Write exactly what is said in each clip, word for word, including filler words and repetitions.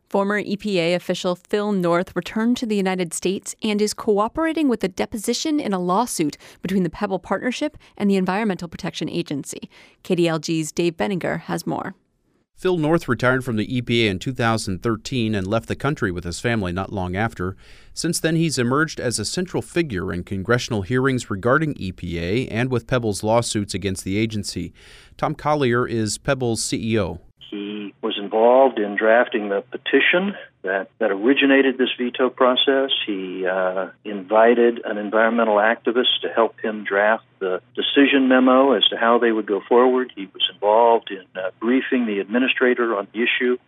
Former E P A official Phil North returned to the United States and is cooperating with a deposition in a lawsuit between the Pebble Partnership and the Environmental Protection Agency. K D L G's Dave Benninger has more. Phil North retired from the E P A in two thousand thirteen and left the country with his family not long after. Since then, he's emerged as a central figure in congressional hearings regarding E P A and with Pebble's lawsuits against the agency. Tom Collier is Pebble's C E O. He was involved in drafting the petition that, that originated this veto process. He uh, invited an environmental activist to help him draft the decision memo as to how they would go forward. He was involved in uh, briefing the administrator on the issue.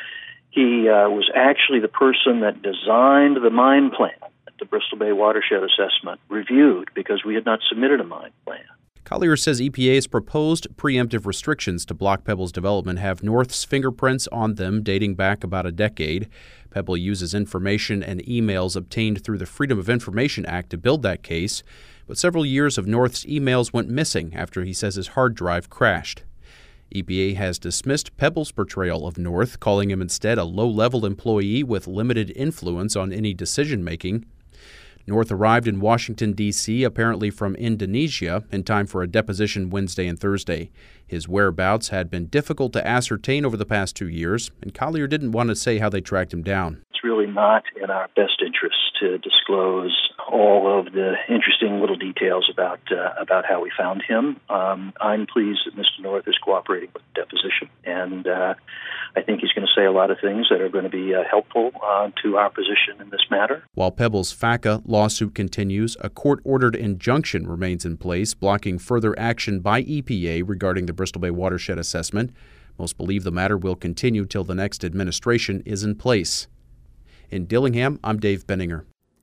He uh, was actually the person that designed the mine plan that the Bristol Bay Watershed Assessment reviewed, because we had not submitted a mine plan. Collier says E P A's proposed preemptive restrictions to block Pebble's development have North's fingerprints on them dating back about a decade. Pebble uses information and emails obtained through the Freedom of Information Act to build that case, but several years of North's emails went missing after he says his hard drive crashed. E P A has dismissed Pebble's portrayal of North, calling him instead a low-level employee with limited influence on any decision-making. North arrived in Washington, D C, apparently from Indonesia, in time for a deposition Wednesday and Thursday. His whereabouts had been difficult to ascertain over the past two years, and Collier didn't want to say how they tracked him down. It's really not in our best interest to disclose all of the interesting little details about uh, about how we found him. Um, I'm pleased that Mister North is cooperating with the deposition, and uh, I think he's going to say a lot of things that are going to be uh, helpful uh, to our position in this matter. While Pebble's FACA lawsuit continues, a court-ordered injunction remains in place, blocking further action by E P A regarding the Bristol Bay Watershed Assessment. Most believe the matter will continue till the next administration is in place. In Dillingham, I'm Dave Benninger.